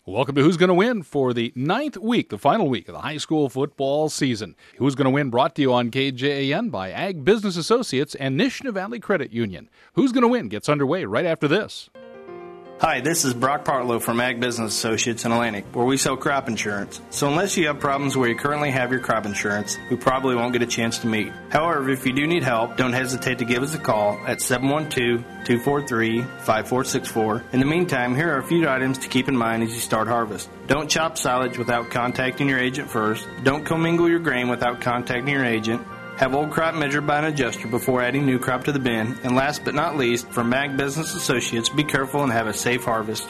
Welcome to Who's Going to Win for the ninth week, the final week of the high school football season. Who's Going to Win brought to you on KJAN by Ag Business Associates and Nishnah Valley Credit Union. Who's Going to Win gets underway right after this. Hi, this is Brock Partlow from Ag Business Associates in Atlantic, where we sell crop insurance. So unless you have problems where you currently have your crop insurance, we probably won't get a chance to meet. However, if you do need help, don't hesitate to give us a call at 712-243-5464. In the meantime, here are a few items to keep in mind as you start harvest. Don't chop silage without contacting your agent first. Don't commingle your grain without contacting your agent. Have old crop measured by an adjuster before adding new crop to the bin. And last but not least, from Ag Business Associates, be careful and have a safe harvest.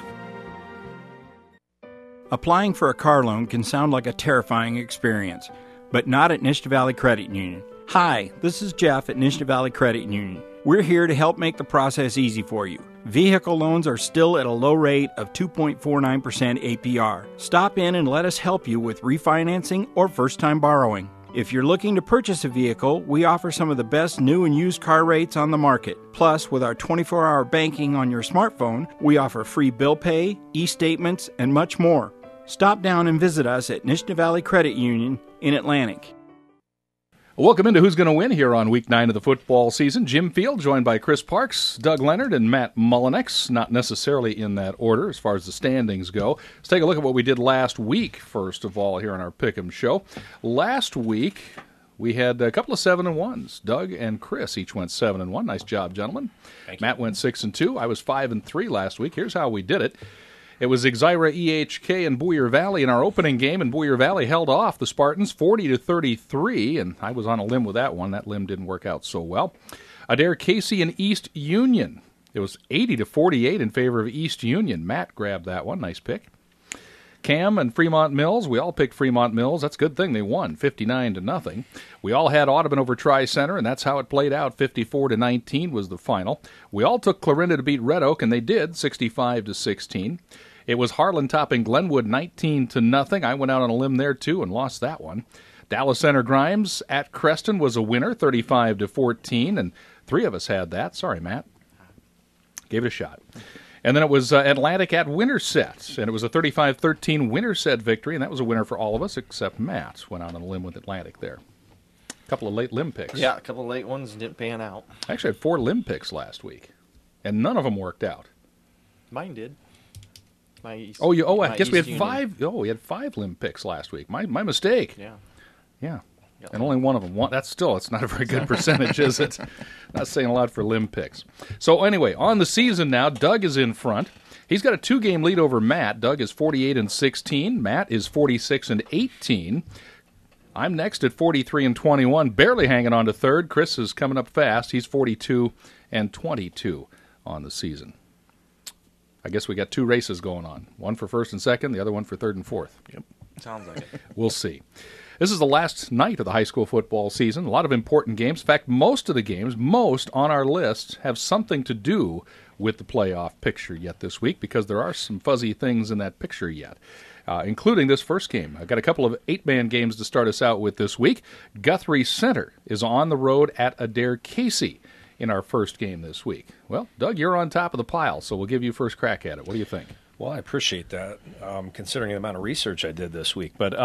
Applying for a car loan can sound like a terrifying experience, but not at Nishnah Valley Credit Union. Hi, this is Jeff at Nishnah Valley Credit Union. We're here to help make the process easy for you. Vehicle loans are still at a low rate of 2.49% APR. Stop in and let us help you with refinancing or first-time borrowing. If you're looking to purchase a vehicle, we offer some of the best new and used car rates on the market. Plus, with our 24-hour banking on your smartphone, we offer free bill pay, e-statements, and much more. Stop down and visit us at Nishnah Valley Credit Union in Atlantic. Welcome into Who's Going to Win here on Week 9 of the football season. Jim Field, joined by Chris Parks, Doug Leonard, and Matt Mullinex. Not necessarily in that order as far as the standings go. Let's take a look at what we did last week, first of all, here on our Pick'em show. Last week, we had a couple of 7-1s. Doug and Chris each went 7-1. Nice job, gentlemen. Thank you. Matt went 6-2. I was 5-3 last week. Here's how we did it. It was Exira EHK and Boyer Valley in our opening game, and Boyer Valley held off the Spartans 40-33, and I was on a limb with that one. That limb didn't work out so well. Adair Casey and East Union. It was 80-48 in favor of East Union. Matt grabbed that one. Nice pick. Cam and Fremont Mills. We all picked Fremont Mills. That's a good thing they won, 59-0. We all had Audubon over Tri-Center, and that's how it played out. 54-19 was the final. We all took Clarinda to beat Red Oak, and they did, 65-16. It was Harlan topping Glenwood 19-0. I went out on a limb there, too, and lost that one. Dallas Center Grimes at Creston was a winner, 35-14, and three of us had that. Sorry, Matt. Gave it a shot. And then it was Atlantic at Winterset, and it was a 35-13 Winterset victory, and that was a winner for all of us except Matt. Went out on a limb with Atlantic there. A couple of late limb picks. Yeah, a couple of late ones didn't pan out. I actually had 4 limb picks last week, and none of them worked out. Mine did. I guess we had 5. Oh, we had 5 limb picks last week. My mistake. Yeah. And only one of them won. It's not a very good percentage, is it? Not saying a lot for limb picks. So anyway, on the season now, Doug is in front. He's got a 2-game lead over Matt. Doug is 48-16. Matt is 46-18. I'm next at 43-21, barely hanging on to third. Chris is coming up fast. He's 42-22 on the season. I guess we got 2 races going on. One for first and second, the other one for third and fourth. Yep. Sounds like it. We'll see. This is the last night of the high school football season. A lot of important games. In fact, most of the games, on our list, have something to do with the playoff picture yet this week, because there are some fuzzy things in that picture yet, including this first game. I've got a couple of 8-man games to start us out with this week. Guthrie Center is on the road at Adair Casey in our first game this week. Well, Doug, you're on top of the pile, so we'll give you first crack at it. What do you think? Well, I appreciate that, considering the amount of research I did this week. But,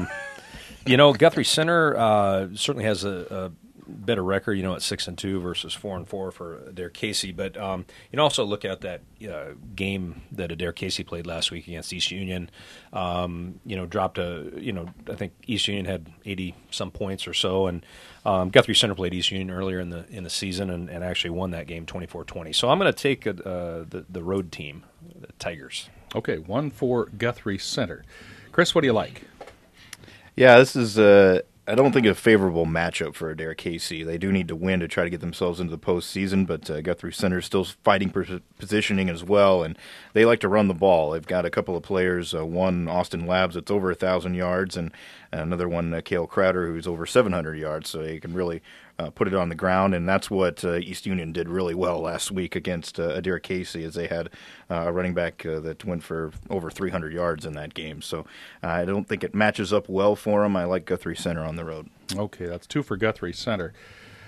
Guthrie Center certainly has a better record, at 6-2 versus 4-4 for Adair Casey. But also look at that game that Adair Casey played last week against East Union. Dropped I think East Union had 80-some points or so, and Guthrie Center played East Union earlier in the season and actually won that game 24-20. So I'm going to take the road team, the Tigers. Okay, 1 for Guthrie Center. Chris, what do you like? Yeah, this is, I don't think, a favorable matchup for Adair Casey. They do need to win to try to get themselves into the postseason, but Guthrie Center is still fighting positioning as well, and they like to run the ball. They've got a couple of players, one, Austin Labs, that's over 1,000 yards, and another one, Cale Crowder, who's over 700 yards, so they can really put it on the ground, and that's what East Union did really well last week against Adair Casey, as they had a running back that went for over 300 yards in that game. So I don't think it matches up well for them. I like Guthrie Center on the road. Okay, that's 2 for Guthrie Center.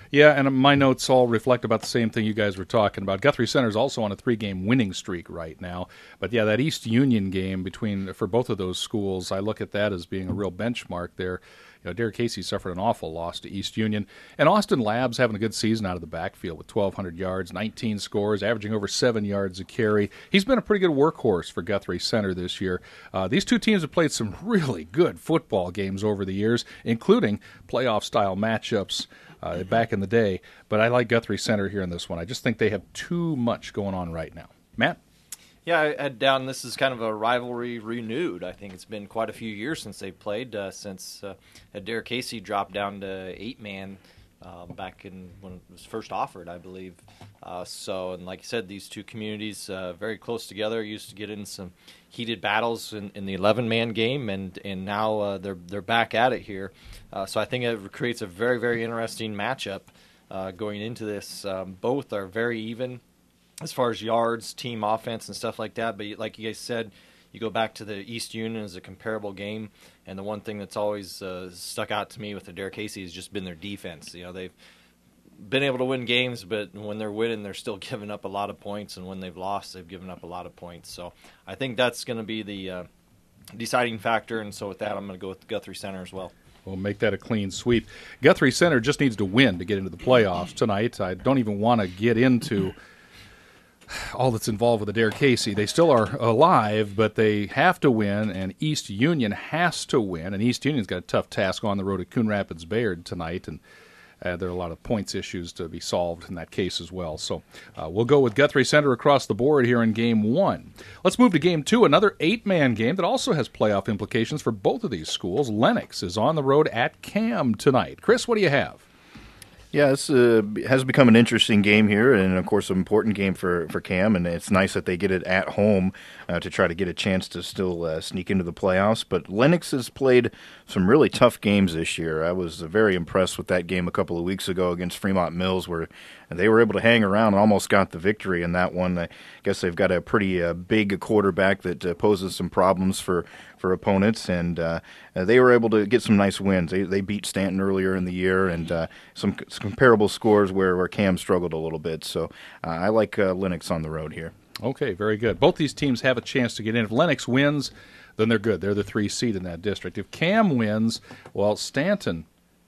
Yeah, and my notes all reflect about the same thing you guys were talking about. Guthrie Center's also on a 3-game winning streak right now. But yeah, that East Union game for both of those schools, I look at that as being a real benchmark there. You know, Derek Casey suffered an awful loss to East Union. And Austin Labs having a good season out of the backfield with 1,200 yards, 19 scores, averaging over 7 yards a carry. He's been a pretty good workhorse for Guthrie Center this year. These two teams have played some really good football games over the years, including playoff-style matchups back in the day. But I like Guthrie Center here in this one. I just think they have too much going on right now. Matt? Yeah, I had down this is kind of a rivalry renewed. I think it's been quite a few years since they played, since Derek Casey dropped down to 8-man back when it was first offered, I believe. And like you said, these two communities very close together, used to get in some heated battles in the 11-man game, and now they're back at it here. So I think it creates a very, very interesting matchup going into this. Both are very even as far as yards, team offense, and stuff like that. But like you guys said, you go back to the East Union as a comparable game, and the one thing that's always stuck out to me with the Derek Casey has just been their defense. You know, they've been able to win games, but when they're winning, they're still giving up a lot of points, and when they've lost, they've given up a lot of points. So I think that's going to be the deciding factor, and so with that, I'm going to go with Guthrie Center as well. We'll make that a clean sweep. Guthrie Center just needs to win to get into the playoffs tonight. I don't even want to get into all that's involved with the Derek Casey. They still are alive, but they have to win, and East Union has to win. And East Union's got a tough task on the road at Coon Rapids Bayard tonight, and there are a lot of points issues to be solved in that case as well. So we'll go with Guthrie Center across the board here in Game 1. Let's move to Game 2, another 8-man game that also has playoff implications for both of these schools. Lennox is on the road at Cam tonight. Chris, what do you have? Yeah, this has become an interesting game here, and of course an important game for Cam, and it's nice that they get it at home to try to get a chance to still sneak into the playoffs. But Lennox has played some really tough games this year. I was very impressed with that game a couple of weeks ago against Fremont Mills, where they were able to hang around and almost got the victory in that one. I guess they've got a pretty big quarterback that poses some problems for opponents, and they were able to get some nice wins. They beat Stanton earlier in the year, and some comparable scores where Cam struggled a little bit. So I like Lennox on the road here. Okay, very good. Both these teams have a chance to get in. If Lennox wins, then they're good. They're the 3 seed in that district. If Cam wins, well, Stanton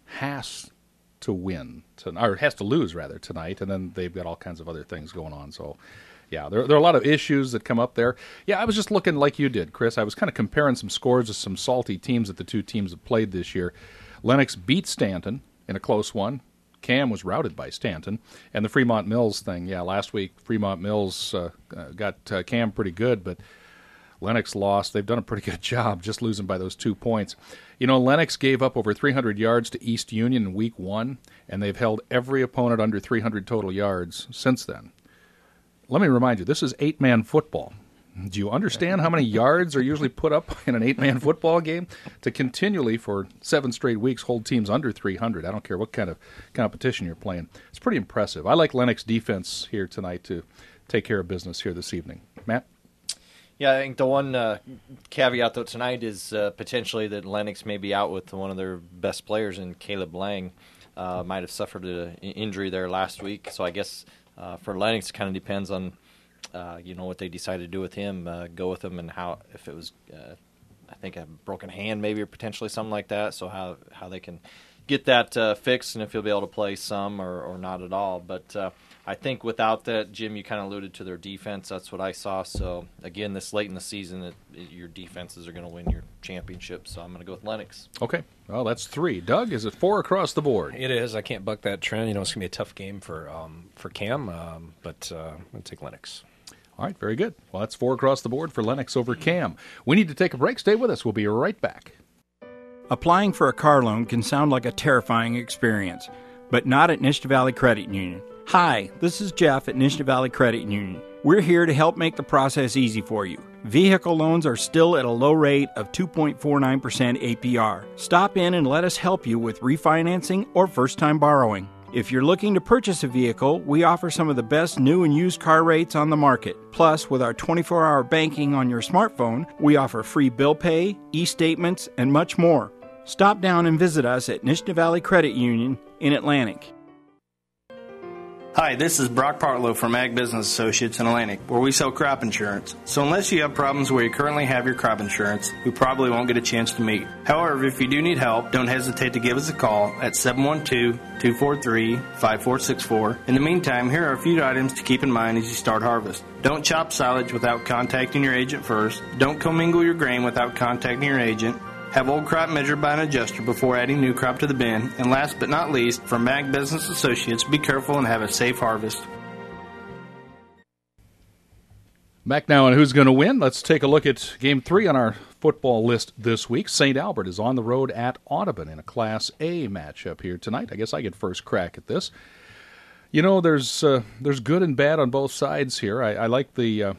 has to win, or has to lose, rather, tonight, and then they've got all kinds of other things going on. So, yeah, there are a lot of issues that come up there. Yeah, I was just looking like you did, Chris. I was kind of comparing some scores of some salty teams that the two teams have played this year. Lennox beat Stanton in a close one. Cam was routed by Stanton. And the Fremont Mills thing, yeah, last week Fremont Mills got Cam pretty good, but Lennox lost. They've done a pretty good job just losing by those 2 points. You know, Lennox gave up over 300 yards to East Union in Week 1, and they've held every opponent under 300 total yards since then. Let me remind you, this is 8-man football. Do you understand how many yards are usually put up in an 8-man football game? To continually, for 7 straight weeks, hold teams under 300. I don't care what kind of competition you're playing. It's pretty impressive. I like Lennox defense here tonight to take care of business here this evening. Matt? Yeah, I think the one caveat, though, tonight is potentially that Lennox may be out with one of their best players in Caleb Lang. Might have suffered an injury there last week. So I guess for Lennox, it kind of depends on what they decide to do with him, go with him, and how, if it was, I think, a broken hand maybe, or potentially something like that, so how they can get that fixed, and if he'll be able to play some or not at all. But I think without that, Jim, you kind of alluded to their defense. That's what I saw. So, again, this late in the season, your defenses are going to win your championship, so I'm going to go with Lennox. Okay. Well, that's 3. Doug, is it 4 across the board? It is. I can't buck that trend. It's going to be a tough game for Cam, but I'm going to take Lennox. All right, very good. Well, that's 4 across the board for Lennox over Cam. We need to take a break. Stay with us. We'll be right back. Applying for a car loan can sound like a terrifying experience, but not at Nishta Valley Credit Union. Hi, this is Jeff at Nishta Valley Credit Union. We're here to help make the process easy for you. Vehicle loans are still at a low rate of 2.49% APR. Stop in and let us help you with refinancing or first-time borrowing. If you're looking to purchase a vehicle, we offer some of the best new and used car rates on the market. Plus, with our 24-hour banking on your smartphone, we offer free bill pay, e-statements, and much more. Stop down and visit us at Nishta Valley Credit Union in Atlantic. Hi, this is Brock Partlow from Ag Business Associates in Atlantic, where we sell crop insurance. So unless you have problems where you currently have your crop insurance, we probably won't get a chance to meet. However, if you do need help, don't hesitate to give us a call at 712-243-5464. In the meantime, here are a few items to keep in mind as you start harvest. Don't chop silage without contacting your agent first. Don't commingle your grain without contacting your agent. Have old crop measured by an adjuster before adding new crop to the bin. And last but not least, from Ag Business Associates, be careful and have a safe harvest. Back now on Who's Going to Win. Let's take a look at Game 3 on our football list this week. St. Albert is on the road at Audubon in a Class A matchup here tonight. I guess I get first crack at this. You know, there's good and bad on both sides here. I like the...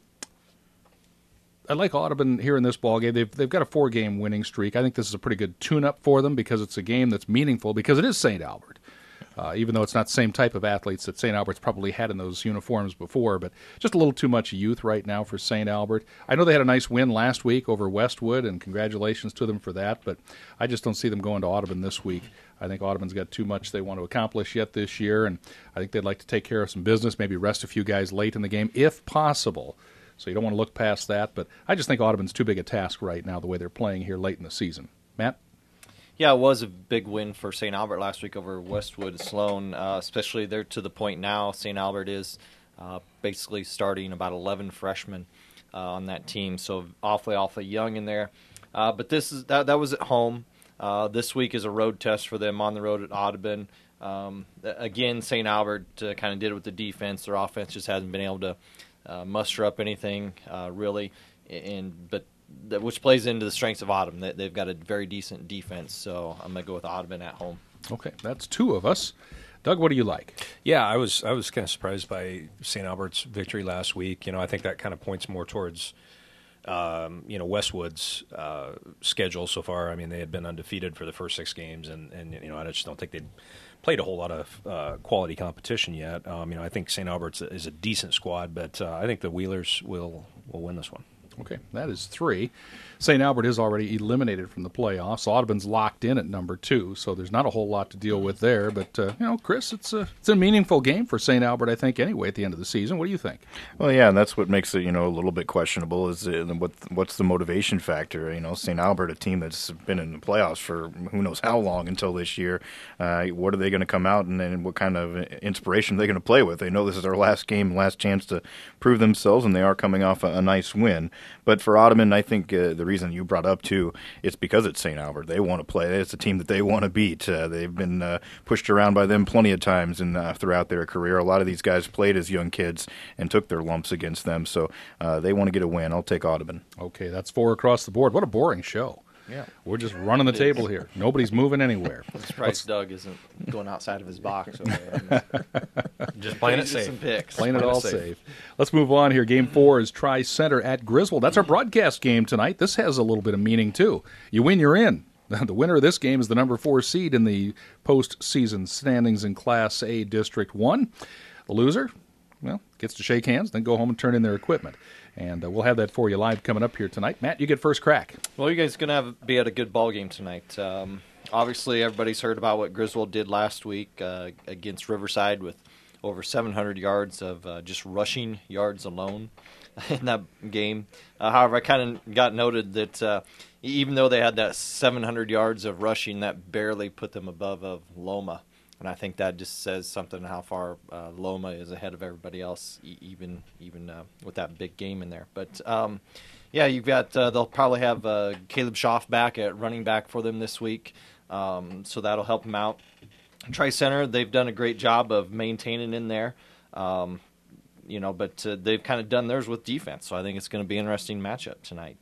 I like Audubon here in this ballgame. They've got a 4-game winning streak. I think this is a pretty good tune-up for them because it's a game that's meaningful because it is St. Albert. Even though it's not the same type of athletes that St. Albert's probably had in those uniforms before, but just a little too much youth right now for St. Albert. I know they had a nice win last week over Westwood, and congratulations to them for that, but I just don't see them going to Audubon this week. I think Audubon's got too much they want to accomplish yet this year, and I think they'd like to take care of some business, maybe rest a few guys late in the game if possible. So you don't want to look past that, but I just think Audubon's too big a task right now the way they're playing here late in the season. Matt? Yeah, it was a big win for St. Albert last week over Westwood Sloan, especially they're to the point now St. Albert is basically starting about 11 freshmen on that team, so awfully young in there. But that was at home. This week is a road test for them on the road at Audubon. Again, St. Albert kind of did it with the defense. Their offense just hasn't been able to muster up anything really, which plays into the strengths of Audubon. They've got a very decent defense, so I'm going to go with Audubon at home. Okay, that's two of us. Doug, what do you like? Yeah, I was kind of surprised by St. Albert's victory last week. You know, I think that kind of points more towards Westwood's schedule so far. I mean, they had been undefeated for the first 6 games, and I just don't think they'd played a whole lot of quality competition yet. I think St. Albert's is a decent squad, but I think the Wheelers will win this one. Okay, that is 3. St. Albert is already eliminated from the playoffs. Audubon's locked in at number 2, so there's not a whole lot to deal with there. But, Chris, it's a meaningful game for St. Albert, I think, anyway, at the end of the season. What do you think? Well, yeah, and that's what makes it, a little bit questionable is what's the motivation factor? St. Albert, a team that's been in the playoffs for who knows how long until this year. What are they going to come out and what kind of inspiration are they going to play with? They know this is their last game, last chance to prove themselves, and they are coming off a nice win. But for Audubon, I think the reason you brought up, too, it's because it's St. Albert. They want to play. It's a team that they want to beat. They've been pushed around by them plenty of times throughout their career. A lot of these guys played as young kids and took their lumps against them, so they want to get a win. I'll take Audubon. Okay, that's 4 across the board. What a boring show. Yeah. We're just running the table here. Nobody's moving anywhere. I'm surprised Doug isn't going outside of his box over there. Just playing it safe. Some picks. Playing it all safe. Let's move on here. Game 4 is Tri-Center at Griswold. That's our broadcast game tonight. This has a little bit of meaning, too. You win, you're in. The winner of this game is the number 4 seed in the postseason standings in Class A District 1. The loser, gets to shake hands, then go home and turn in their equipment. And we'll have that for you live coming up here tonight. Matt, you get first crack. Well, you guys are going to be at a good ball game tonight. Obviously, everybody's heard about what Griswold did last week against Riverside with over 700 yards of just rushing yards alone in that game. However, I kind of got noted that even though they had that 700 yards of rushing, that barely put them above of Loma. And I think that just says something how far Loma is ahead of everybody else, even with that big game in there. But, you've got they'll probably have Caleb Schaff back at running back for them this week, so that'll help them out. Tri-Center, they've done a great job of maintaining in there, but they've kind of done theirs with defense, so I think it's going to be an interesting matchup tonight.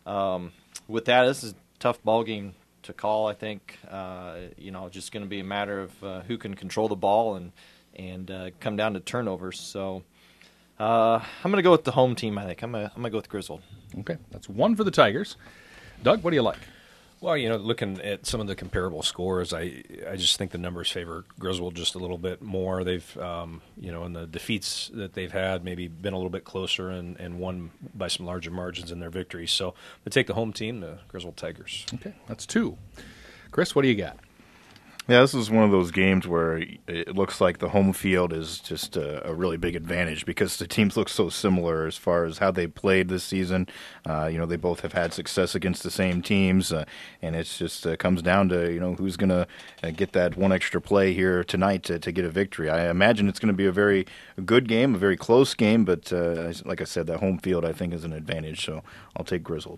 With that, this is a tough ball game to call, I think. Just going to be a matter of who can control the ball and come down to turnovers. So I'm going to go with the home team, I think. I'm going to go with Griswold. Okay, that's 1 for the Tigers. Doug, what do you like? Well, looking at some of the comparable scores, I just think the numbers favor Griswold just a little bit more. They've, in the defeats that they've had, maybe been a little bit closer and won by some larger margins in their victories. So they take the home team, the Griswold Tigers. Okay, that's 2. Chris, what do you got? Yeah, this is one of those games where it looks like the home field is just a really big advantage because the teams look so similar as far as how they played this season. They both have had success against the same teams, and it's just comes down to who's going to get that one extra play here tonight to get a victory. I imagine it's going to be a very good game, a very close game, but like I said, that home field I think is an advantage. So I'll take Grizzled.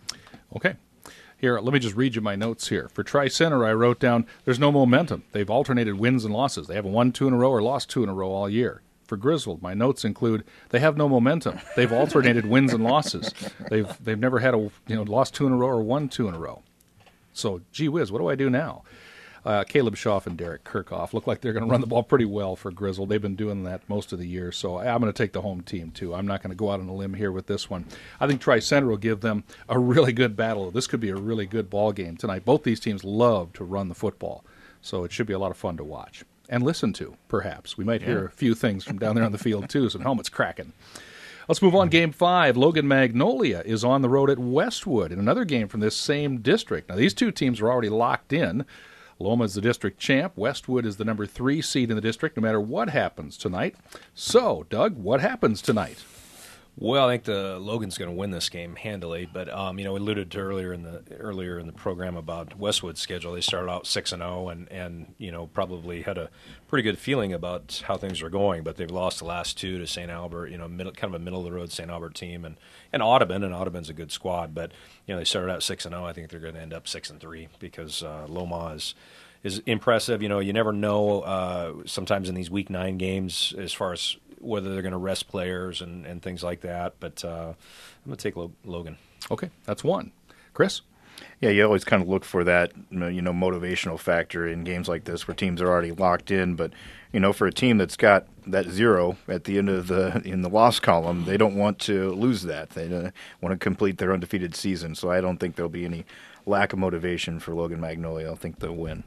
Okay. Here, let me just read you my notes here. For Tri-Center, I wrote down, there's no momentum. They've alternated wins and losses. They haven't won 2 in a row or lost 2 in a row all year. For Grizzled, my notes include, they have no momentum. They've alternated wins and losses. They've never had lost 2 in a row or won 2 in a row. So, gee whiz, what do I do now? Caleb Schaff and Derek Kirchhoff look like they're going to run the ball pretty well for Grizzled. They've been doing that most of the year, so I'm going to take the home team, too. I'm not going to go out on a limb here with this one. I think Tri-Center will give them a really good battle. This could be a really good ball game tonight. Both these teams love to run the football, so it should be a lot of fun to watch and listen to, perhaps. We might hear a few things from down there on the field, too, some helmets cracking. Let's move on. Game 5, Logan Magnolia is on the road at Westwood in another game from this same district. Now, these two teams are already locked in. Loma is the district champ. Westwood is the number 3 seed in the district, no matter what happens tonight. So, Doug, what happens tonight? Well, I think the Logan's going to win this game handily, but we alluded to earlier in the program about Westwood's schedule. They started out 6-0 and probably had a pretty good feeling about how things are going, but they've lost the last 2 to St. Albert, kind of a middle of the road St. Albert team, and Audubon, and Audubon's a good squad, but they started out 6-0. I think they're going to end up 6-3 because Loma is impressive. You never know sometimes in these Week 9 games as far as whether they're going to rest players and things like that. But I'm going to take Logan. Okay, that's one. Chris? Yeah, you always kind of look for that, motivational factor in games like this where teams are already locked in. But, for a team that's got that 0 at the end of in the loss column, they don't want to lose that. They want to complete their undefeated season. So I don't think there'll be any lack of motivation for Logan Magnolia. I think they'll win.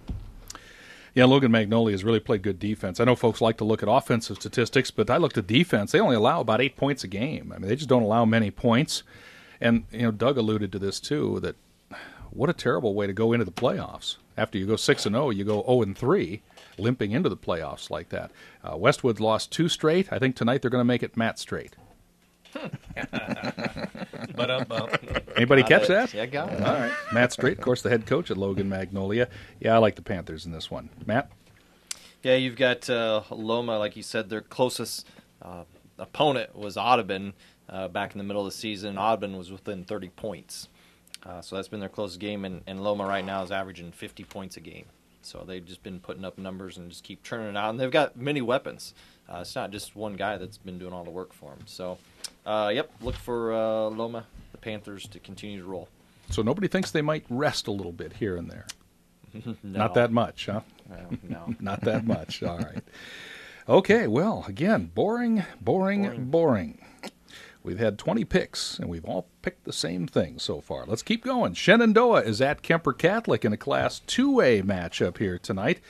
Yeah, Logan Magnolia has really played good defense. I know folks like to look at offensive statistics, but I looked at defense. They only allow about 8 points a game. I mean, they just don't allow many points. And, Doug alluded to this, too, that what a terrible way to go into the playoffs. After you go 6-0, you go 0-3, limping into the playoffs like that. Westwood's lost 2 straight. I think tonight they're going to make it Matt straight. Anybody catch that? Yeah, got it. All right. Matt Straight, of course, the head coach at Logan Magnolia. Yeah, I like the Panthers in this one. Matt? Yeah, you've got Loma, like you said, their closest opponent was Audubon back in the middle of the season. Audubon was within 30 points. So that's been their closest game, and Loma right now is averaging 50 points a game. So they've just been putting up numbers and just keep churning it out. And they've got many weapons. It's not just one guy that's been doing all the work for them. So, look for Loma, the Panthers, to continue to roll. So nobody thinks they might rest a little bit here and there? No. Not that much, huh? No. Not that much. All right. Okay, well, again, boring. We've had 20 picks, and we've all picked the same thing so far. Let's keep going. Shenandoah is at Kemper Catholic in a Class 2A matchup here tonight.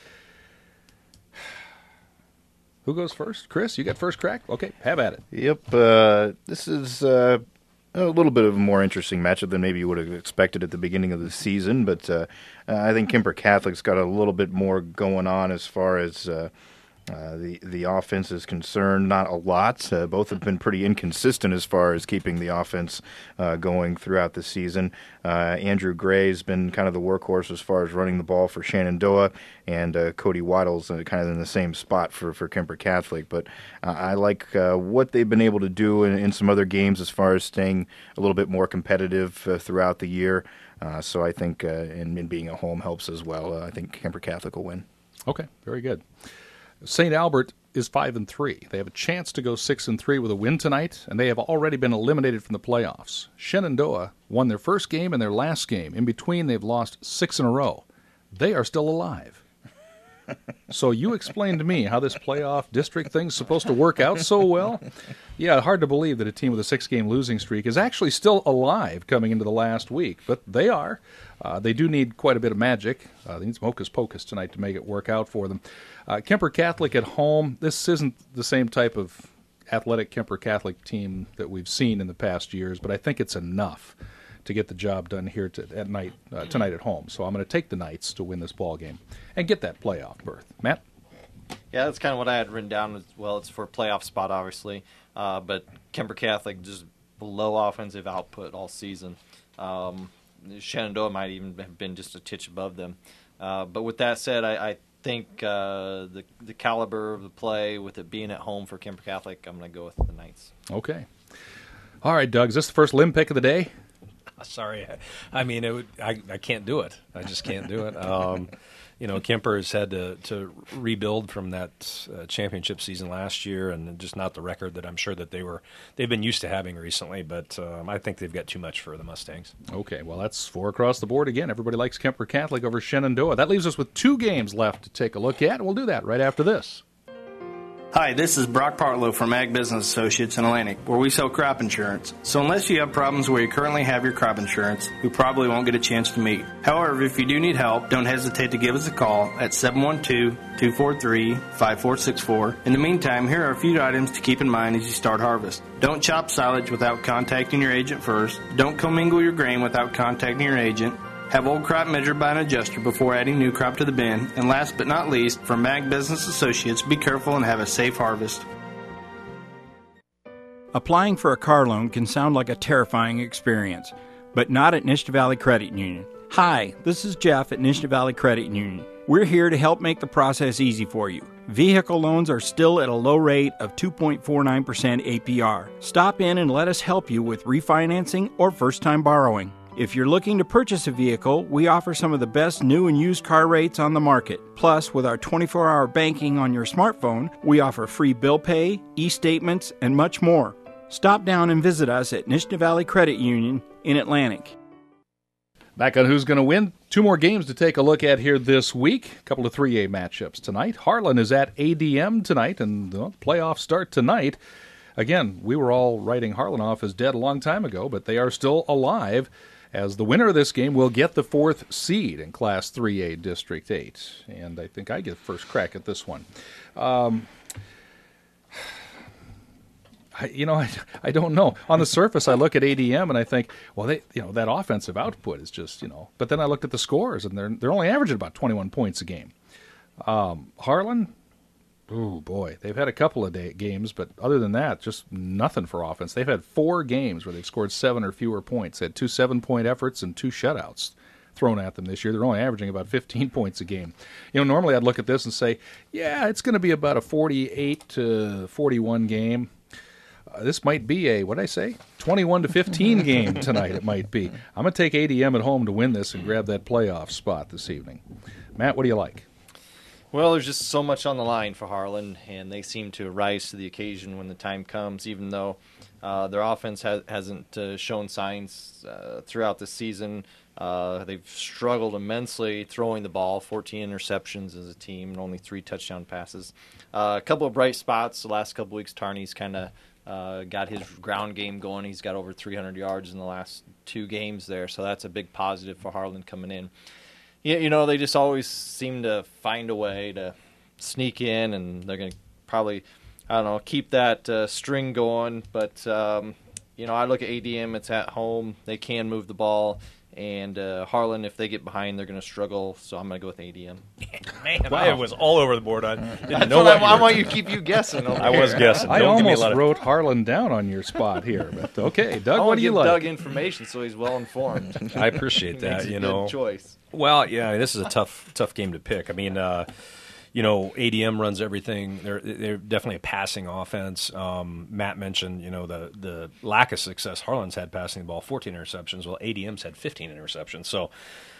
Who goes first? Chris, you got first crack? Okay, have at it. Yep. This is a little bit of a more interesting matchup than maybe you would have expected at the beginning of the season, but I think Kemper Catholic's got a little bit more going on as far as the offense is concerned. Not a lot. Both have been pretty inconsistent as far as keeping the offense going throughout the season. Andrew Gray's been kind of the workhorse as far as running the ball for Shenandoah, and Cody Waddle's kind of in the same spot for Kemper Catholic. But I like what they've been able to do in some other games as far as staying a little bit more competitive throughout the year. So I think and being at home helps as well. I think Kemper Catholic will win. Okay, very good. St. Albert is 5-3. They have a chance to go 6-3 with a win tonight, and they have already been eliminated from the playoffs. Shenandoah won their first game and their last game. In between, they've lost 6 in a row. They are still alive. So you explain to me how this playoff district thing's supposed to work out so well? Yeah, hard to believe that a team with a 6-game losing streak is actually still alive coming into the last week, but they are. They do need quite a bit of magic. They need some hocus-pocus tonight to make it work out for them. Kemper Catholic at home, this isn't the same type of athletic Kemper Catholic team that we've seen in the past years, but I think it's enough to get the job done here tonight at home. So I'm going to take the Knights to win this ball game and get that playoff berth. Matt? Yeah, that's kind of what I had written down as well. It's for a playoff spot, obviously. But Kemper Catholic just below offensive output all season. Shenandoah might even have been just a titch above them. But with that said, I think the caliber of the play, with it being at home for Kemper Catholic, I'm going to go with the Knights. Okay. All right, Doug, is this the first limb pick of the day? Sorry. I mean, I can't do it. I just can't do it. Kemper has had to rebuild from that championship season last year, and just not the record that I'm sure that they've been used to having recently. But I think they've got too much for the Mustangs. Okay, well, that's 4 across the board again. Everybody likes Kemper Catholic over Shenandoah. That leaves us with 2 games left to take a look at, and we'll do that right after this. Hi, this is Brock Partlow from Ag Business Associates in Atlantic, where we sell crop insurance. So unless you have problems where you currently have your crop insurance, we probably won't get a chance to meet. However, if you do need help, don't hesitate to give us a call at 712-243-5464. In the meantime, here are a few items to keep in mind as you start harvest. Don't chop silage without contacting your agent first. Don't commingle your grain without contacting your agent. Have old crop measured by an adjuster before adding new crop to the bin. And last but not least, from Ag Business Associates, be careful and have a safe harvest. Applying for a car loan can sound like a terrifying experience, but not at Nishta Valley Credit Union. Hi, this is Jeff at Nishta Valley Credit Union. We're here to help make the process easy for you. Vehicle loans are still at a low rate of 2.49% APR. Stop in and let us help you with refinancing or first-time borrowing. If you're looking to purchase a vehicle, we offer some of the best new and used car rates on the market. Plus, with our 24-hour banking on your smartphone, we offer free bill pay, e-statements, and much more. Stop down and visit us at Nishta Valley Credit Union in Atlantic. Back on Who's Going to Win, 2 more games to take a look at here this week. A couple of 3A matchups tonight. Harlan is at ADM tonight, and the playoffs start tonight. Again, we were all writing Harlan off as dead a long time ago, but they are still alive, as the winner of this game will get the 4th seed in Class 3A District 8. And I think I get first crack at this one. I don't know. On the surface, I look at ADM and I think, well, that offensive output is just, But then I looked at the scores, and they're only averaging about 21 points a game. Harlan, oh boy, they've had a couple of games, but other than that, just nothing for offense. They've had 4 games where they've scored 7 or fewer points. They had 2 7-point efforts and 2 shutouts thrown at them this year. They're only averaging about 15 points a game. Normally I'd look at this and say, yeah, it's going to be about a 48 to 41 game. This might be a, 21 to 15 game tonight it might be. I'm going to take ADM at home to win this and grab that playoff spot this evening. Matt, what do you like? Well, there's just so much on the line for Harlan, and they seem to rise to the occasion when the time comes, even though their offense hasn't shown signs throughout the season. They've struggled immensely throwing the ball, 14 interceptions as a team, and only 3 touchdown passes. A couple of bright spots the last couple weeks. Tarney's kind of got his ground game going. He's got over 300 yards in the last 2 games there, so that's a big positive for Harlan coming in. Yeah, they just always seem to find a way to sneak in, and they're going to probably, keep that string going. But, I look at ADM, it's at home. They can move the ball. And Harlan, if they get behind, they're going to struggle. So I'm going to go with ADM. Man, wow. I was all over the board. I want you to keep you guessing. Okay? I was guessing. I almost wrote Harlan down on your spot here. But okay, Doug, what do you like? Doug information so he's well informed. I appreciate that. Good choice. Well, yeah, this is a tough game to pick. I mean, ADM runs everything. They're definitely a passing offense. Matt mentioned, the lack of success Harlan's had passing the ball, 14 interceptions. Well, ADM's had 15 interceptions. So,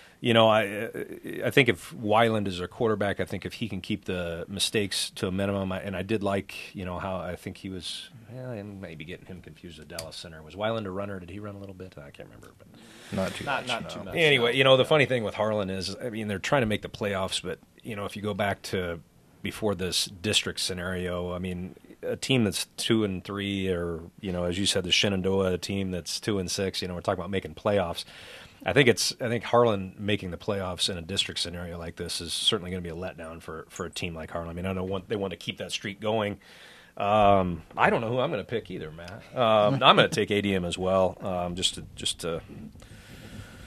I think if Weiland is their quarterback, I think if he can keep the mistakes to a minimum, and I did like, how I think he was, and maybe getting him confused with Dallas Center. Was Weiland a runner? Did he run a little bit? I can't remember, but not too much. Anyway, the funny thing with Harlan is, they're trying to make the playoffs, but if you go back to before this district scenario, a team that's 2-3, or as you said, the Shenandoah team that's 2-6. We're talking about making playoffs. I think Harlan making the playoffs in a district scenario like this is certainly going to be a letdown for a team like Harlan. I know they want to keep that streak going. I don't know who I'm going to pick either, Matt. I'm going to take ADM as well, just to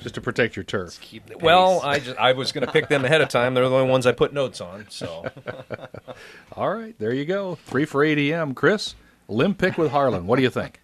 Just to protect your turf. Keep the Well, pace. I was going to pick them ahead of time. They're the only ones I put notes on. So All right, there you go. 3 for ADM. Chris, limb pick with Harlan. What do you think?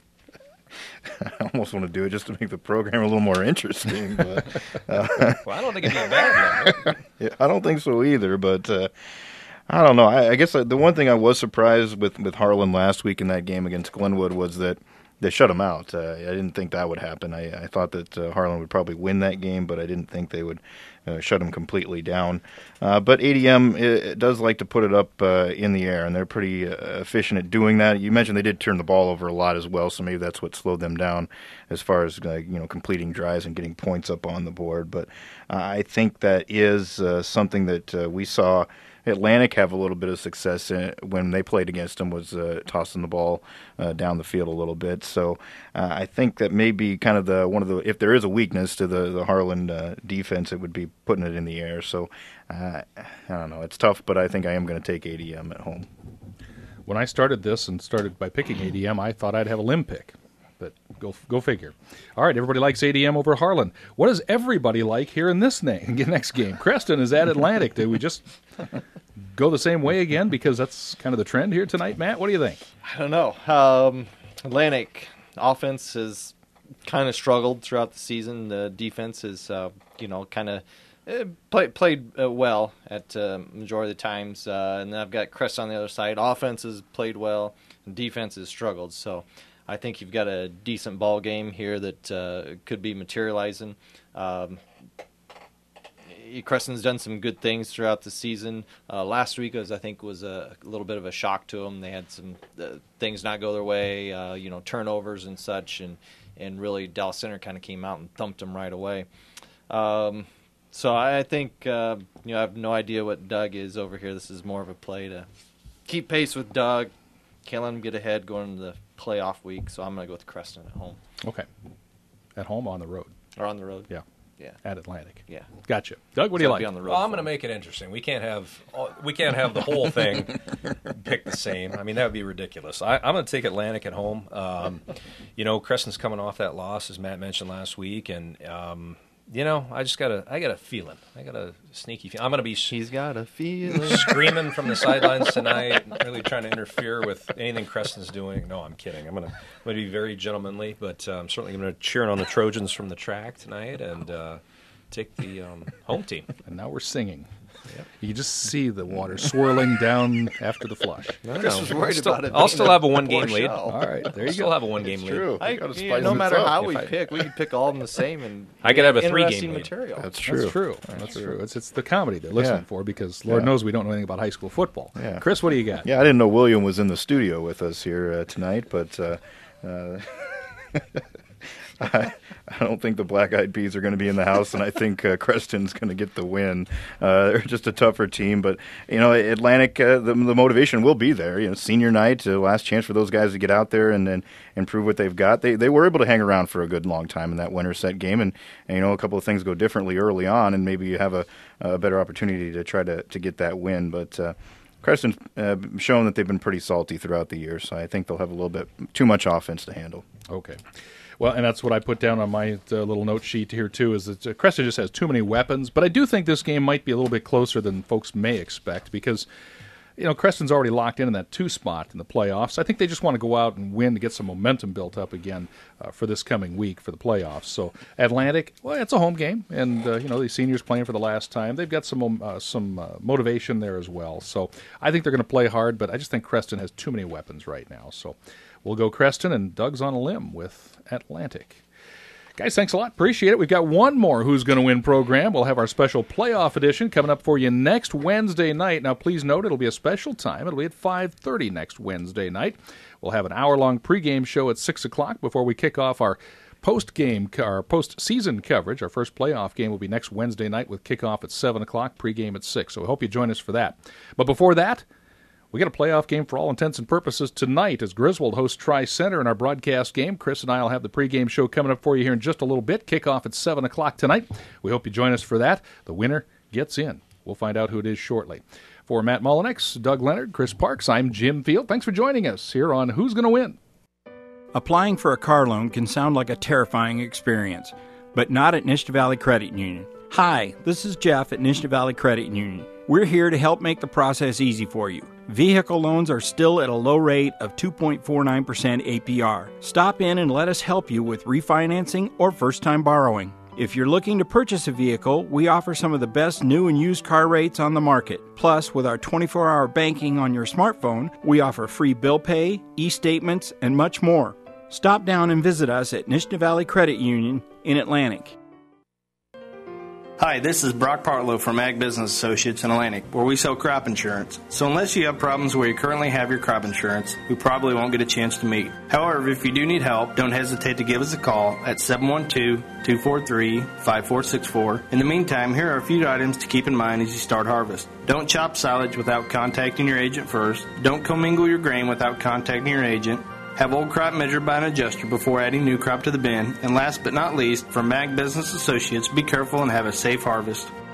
I almost want to do it just to make the program a little more interesting. But well, I don't think it'd be a bad one. yeah, I don't think so either. But I don't know. I guess the one thing I was surprised with Harlan last week in that game against Glenwood was that they shut him out. I didn't think that would happen. I thought that Harlan would probably win that game, but I didn't think they would shut him completely down. But ADM it does like to put it up in the air, and they're pretty efficient at doing that. You mentioned they did turn the ball over a lot as well, so maybe that's what slowed them down as far as completing drives and getting points up on the board. But I think that is something that we saw Atlantic have a little bit of success when they played against them, was tossing the ball down the field a little bit. So I think that may be kind of if there is a weakness to the Harlan defense, it would be putting it in the air. So I don't know. It's tough, but I think I am going to take ADM at home. When I started this and started by picking ADM, I thought I'd have a limb pick. But go figure. All right, everybody likes ADM over Harlan. What does everybody like here in this next game? Creston is at Atlantic. Did we just go the same way again? Because that's kind of the trend here tonight. Matt, what do you think? I don't know. Atlantic offense has kind of struggled throughout the season. The defense has, kind of played well at majority of the times. And then I've got Crest on the other side. Offense has played well, and defense has struggled. So I think you've got a decent ball game here that could be materializing. Creston's done some good things throughout the season. Last week was a little bit of a shock to them. They had some things not go their way, turnovers and such, and really Dallas Center kind of came out and thumped them right away. So I think I have no idea what Doug is over here. This is more of a play to keep pace with Doug. Can't let him get ahead going into the playoff week, so I'm going to go with Creston at home. Okay. At home or on the road? Or on the road. Yeah. Yeah. At Atlantic. Yeah. Gotcha. Doug, what do you like? Be on the road Well, I'm going to make it interesting. We can't have the whole thing picked the same. I mean, that would be ridiculous. I'm going to take Atlantic at home. Creston's coming off that loss, as Matt mentioned last week, and I got a feeling. I got a sneaky feeling. I'm going to be He's got a feeling. screaming from the sidelines tonight, really trying to interfere with anything Creston's doing. No, I'm kidding. I'm going to be very gentlemanly, but I'm certainly going to cheer on the Trojans from the track tonight and take the home team. And now we're singing. Yep. You just see the water swirling down after the flush. Chris was worried about it. I'll still have a one-game lead. All right, there you Still go. have a one-game lead. True. No matter how we pick, we could pick all of them the same, and I could have a interesting three-game lead. material. That's true. That's true. It's the comedy they're listening for, because Lord knows we don't know anything about high school football. Yeah. Chris, what do you got? Yeah, I didn't know William was in the studio with us here tonight, but I don't think the Black Eyed Peas are going to be in the house, and I think Creston's going to get the win. They're just a tougher team, but Atlantic, the motivation will be there. Senior night, last chance for those guys to get out there and prove what they've got. They were able to hang around for a good long time in that Winterset game, and a couple of things go differently early on, and maybe you have a better opportunity to try to get that win, but. Creston's shown that they've been pretty salty throughout the year, so I think they'll have a little bit too much offense to handle. Okay. Well, and that's what I put down on my little note sheet here, too, is that Creston just has too many weapons. But I do think this game might be a little bit closer than folks may expect because, Creston's already locked in that 2 spot in the playoffs. I think they just want to go out and win to get some momentum built up again for this coming week for the playoffs. So Atlantic, well, it's a home game, and, these seniors playing for the last time. They've got some motivation there as well. So I think they're going to play hard, but I just think Creston has too many weapons right now. So we'll go Creston, and Doug's on a limb with Atlantic. Guys, thanks a lot. Appreciate it. We've got one more Who's Going to Win program. We'll have our special playoff edition coming up for you next Wednesday night. Now, please note, it'll be a special time. It'll be at 5:30 next Wednesday night. We'll have an hour-long pregame show at 6 o'clock before we kick off our postseason coverage. Our first playoff game will be next Wednesday night with kickoff at 7 o'clock, pregame at 6. So we hope you join us for that. But before that, we got a playoff game for all intents and purposes tonight as Griswold hosts Tri-Center in our broadcast game. Chris and I will have the pregame show coming up for you here in just a little bit. Kickoff at 7 o'clock tonight. We hope you join us for that. The winner gets in. We'll find out who it is shortly. For Matt Mullinex, Doug Leonard, Chris Parks, I'm Jim Field. Thanks for joining us here on Who's Going to Win. Applying for a car loan can sound like a terrifying experience. but not at Nishta Valley Credit Union. Hi, this is Jeff at Nishta Valley Credit Union. We're here to help make the process easy for you. Vehicle loans are still at a low rate of 2.49% APR. Stop in and let us help you with refinancing or first-time borrowing. If you're looking to purchase a vehicle, we offer some of the best new and used car rates on the market. Plus, with our 24-hour banking on your smartphone, we offer free bill pay, e-statements, and much more. Stop down and visit us at Nishta Valley Credit Union in Atlantic. Hi, this is Brock Partlow from Ag Business Associates in Atlantic, where we sell crop insurance. So unless you have problems where you currently have your crop insurance, we probably won't get a chance to meet. However, if you do need help, don't hesitate to give us a call at 712-243-5464. In the meantime, here are a few items to keep in mind as you start harvest. Don't chop silage without contacting your agent first. Don't commingle your grain without contacting your agent. Have old crop measured by an adjuster before adding new crop to the bin. And last but not least, from Ag Business Associates, be careful and have a safe harvest.